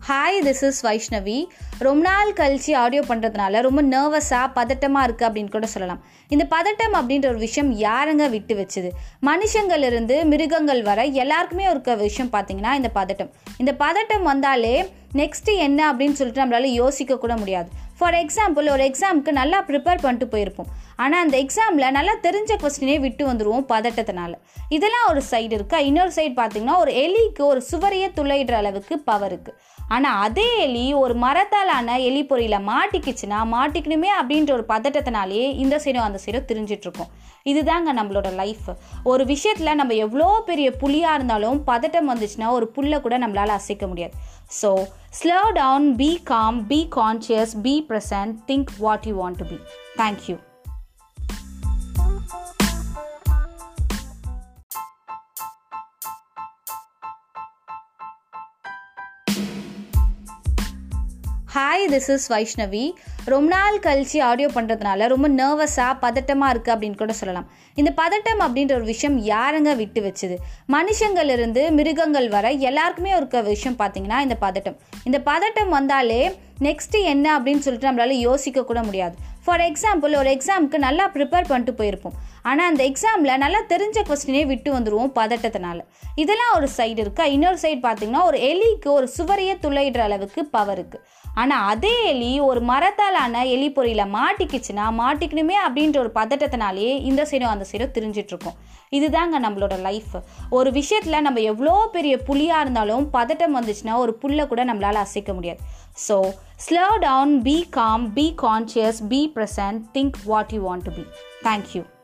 Hi, this is Vaishnavi. ரொம்ப நாள் கழிச்சு ஆடியோ பண்ணுறதுனால ரொம்ப நர்வஸாக பதட்டமாக இருக்குது அப்படின்னு கூட சொல்லலாம். இந்த பதட்டம் அப்படின்ற ஒரு விஷயம் யாருங்க விட்டு வச்சுது? மனுஷங்கள்லேருந்து மிருகங்கள் வர எல்லாருக்குமே இருக்க விஷயம் பார்த்தீங்கன்னா இந்த பதட்டம் வந்தாலே நெக்ஸ்ட்டு என்ன அப்படின்னு சொல்லிட்டு நம்மளால யோசிக்க கூட முடியாது. ஃபார் எக்ஸாம்பிள், ஒரு எக்ஸாமுக்கு நல்லா ப்ரிப்பேர் பண்ணிட்டு போயிருப்போம். ஆனால் அந்த எக்ஸாமில் நல்லா தெரிஞ்ச கொஸ்டினே விட்டு வந்துடுவோம் பதட்டத்தினால. இதெல்லாம் ஒரு சைடு இருக்கா. இன்னொரு சைடு பார்த்தீங்கன்னா, ஒரு எலிக்கு ஒரு சுவரையே துளையிடுற அளவுக்கு பவர் இருக்குது. ஆனால் அதே எலி ஒரு மரத்தாலான எலி பொறியில் மாட்டிக்கணுமே அப்படின்ற ஒரு பதட்டத்தினாலேயே இந்த சைடும் அந்த சைடும் திரிஞ்சிட்ருக்கோம். இதுதாங்க நம்மளோட லைஃப். ஒரு விஷயத்தில் நம்ம எவ்வளோ பெரிய புலியாக இருந்தாலும் பதட்டம் வந்துச்சுன்னா ஒரு புல்லை கூட நம்மளால் அசைக்க முடியாது. So slow down, be calm, be conscious, be present, think what you want to be. Thank you. Hi, this is Vaishnavi. ரொம்ப நாள் கழிச்சு ஆடியோ பண்ணுறதுனால ரொம்ப நர்வஸாக பதட்டமாக இருக்குது அப்படின்னு கூட சொல்லலாம். இந்த பதட்டம் அப்படின்ற ஒரு விஷயம் யாருங்க விட்டு வச்சுது? மனுஷங்கள்லேருந்து மிருகங்கள் வர எல்லாருக்குமே இருக்க விஷயம் பார்த்தீங்கன்னா இந்த பதட்டம் வந்தாலே நெக்ஸ்ட்டு என்ன அப்படின்னு சொல்லிட்டு நம்மளால யோசிக்க கூட முடியாது. ஃபார் எக்ஸாம்பிள், ஒரு எக்ஸாமுக்கு நல்லா ப்ரிப்பேர் பண்ணிட்டு போயிருப்போம். ஆனால் அந்த எக்ஸாமில் நல்லா தெரிஞ்ச கொஸ்டினே விட்டு வந்துடுவோம் பதட்டத்தினால. இதெல்லாம் ஒரு சைடு இருக்கா. இன்னொரு சைடு பார்த்தீங்கன்னா, ஒரு எலிக்கு ஒரு சுவரையே துளையிடுற அளவுக்கு பவர் இருக்குது. ஆனால் அதே எலி ஒரு மரத்தாலான எலி பொறியில் மாட்டிக்கணுமே அப்படின்ற ஒரு பதட்டத்தினாலேயே இந்த சைடும் அந்த சைடும் திரிஞ்சிட்ருக்கோம். இதுதாங்க நம்மளோட லைஃப். ஒரு விஷயத்தில் நம்ம எவ்வளோ பெரிய புலியாக இருந்தாலும் பதட்டம் வந்துச்சுன்னா ஒரு புல்லை கூட நம்மளால் அசைக்க முடியாது. So slow down, be calm, be conscious, be present, think what you want to be. Thank you.